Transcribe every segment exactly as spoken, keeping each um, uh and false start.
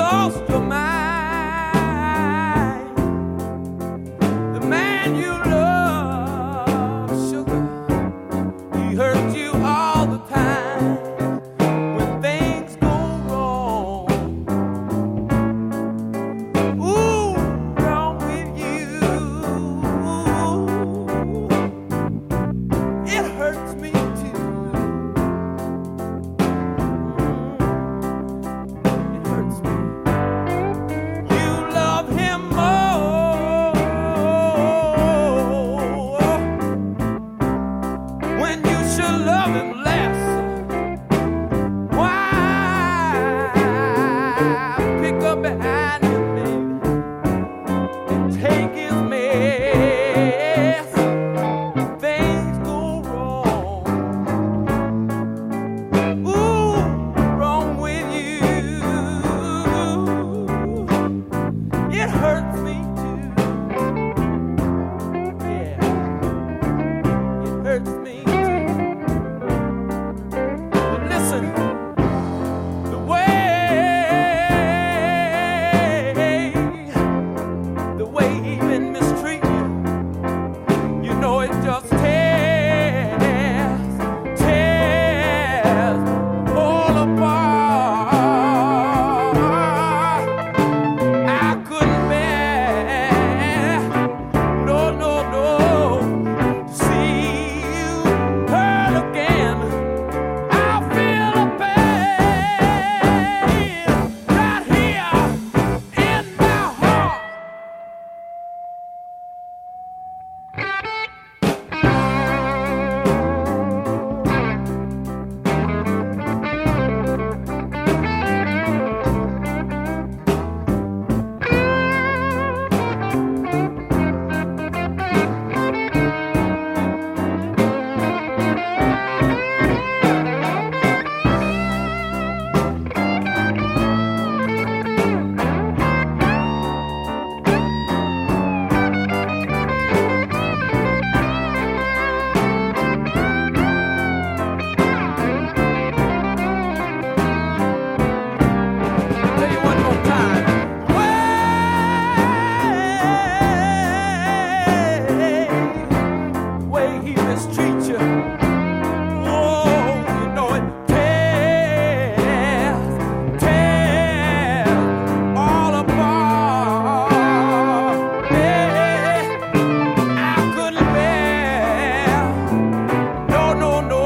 lost your mind. The man you love, sugar, he hurts you all the time when things go wrong. Ooh, wrong with you. It hurts me too. It hurts me. You love him more when you should love him less. Why pick up behind him, baby, and take his mess? Things go wrong. Ooh, wrong with you. It hurts me too. Yeah, it hurts me too. But listen, the way, the way he been mistreating you, you know it just tears, tears all apart. I couldn't bear, no, no, no, to see you hurt again. I feel a pain right here in my heart. Tell you one more time. Way, way he mistreats you. Oh, you know it tears, tears all apart. Yeah, I couldn't bear, no, no, no,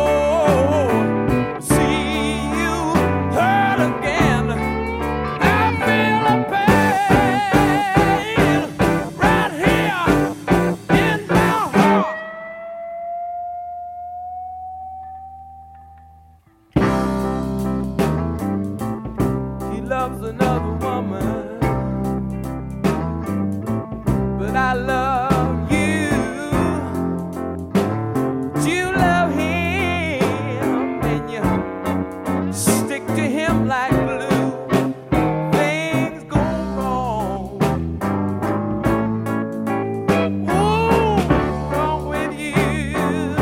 see you hurt again. I feel a pain right here in my heart. He loves another woman, but I love you. But you love him and you stick to him like glue. Things go wrong. Ooh, wrong with you.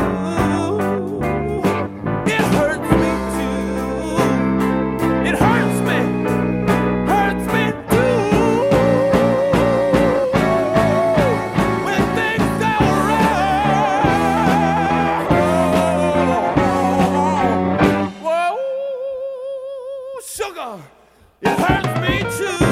It hurts me too. It hurts me, hurts me too. When things go wrong. Whoa, sugar, it hurts me too.